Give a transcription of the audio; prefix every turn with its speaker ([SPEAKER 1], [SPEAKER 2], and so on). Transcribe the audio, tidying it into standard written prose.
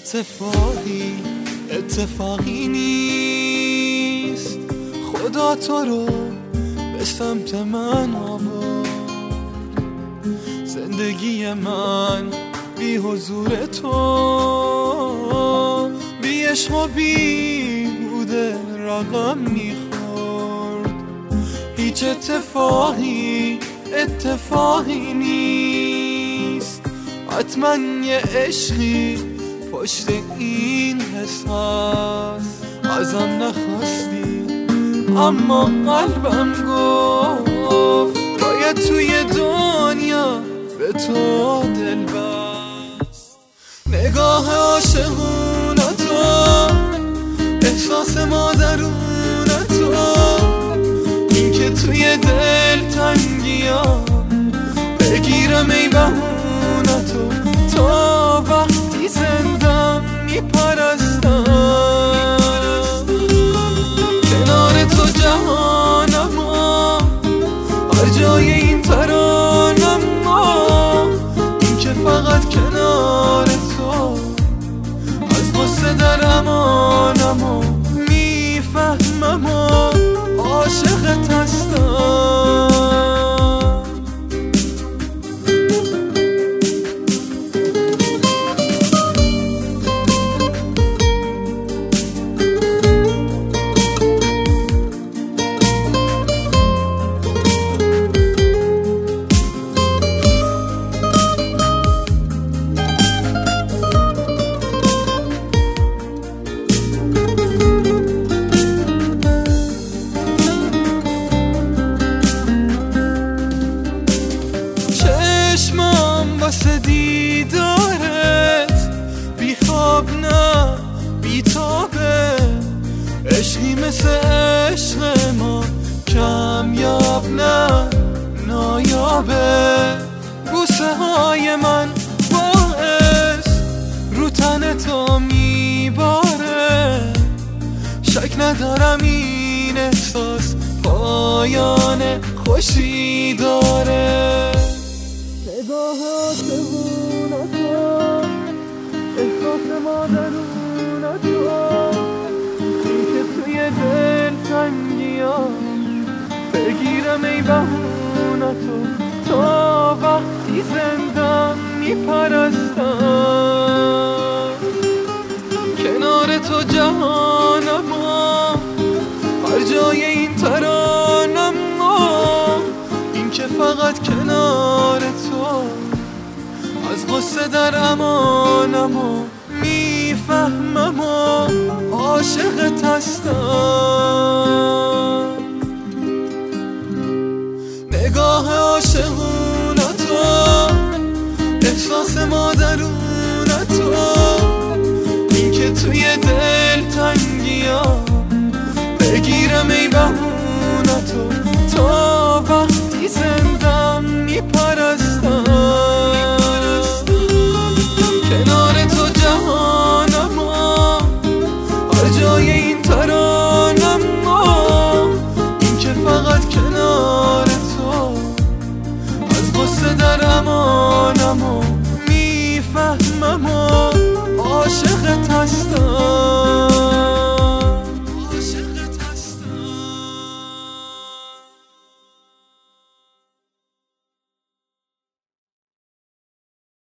[SPEAKER 1] اتفاقی نیست. خدا تو رو به سمت من آورد. زندگی من بی حضور تو بی عشق و بی بوده رقم میخورد. هیچ اتفاقی نیست. حتما یه عشقی پشت این حس هست. ازم نخواستی اما قلبم گفت باید توی دنیا به تو دل بست. نگاه عاشقونه تو، احساس مادرونه تو، این که توی دل تنگیام بگیرم ای بهونه تو وقتی زندم میپرستم. کنار تو جهانم هر جای این ترانم، این که فقط کنار تو از غصه در امانم و میفهمم و عاشقت هستم. واسه دیدارت بی خواب نه بی تابه. عشقی مثل عشق ما کمیاب نه نایابه. بوسه های من باعث رو تن تو میباره. شک ندارم این احساس پایان خوشی داره. نگاه عاشقونه تو، احساس مادرونه تو، این که توی دل تنگیام بگیرم ای بهونه تو وقتی زندم میپرستم. کنار تو جهانم هر جای این ترانم، این که فقط کنار تو از غصه در امانم و میفهمم و عاشقت هستم. نگاه عاشقونه تو، احساس مادرونه تو، این که توی دل تنگیام بگیرم ای بهونه تو وقتی زندم میپرستم. کنار تو جهانم هر جای این ترانم، این که فقط کنار تو از غصه در امانم و میفهمم و عاشقت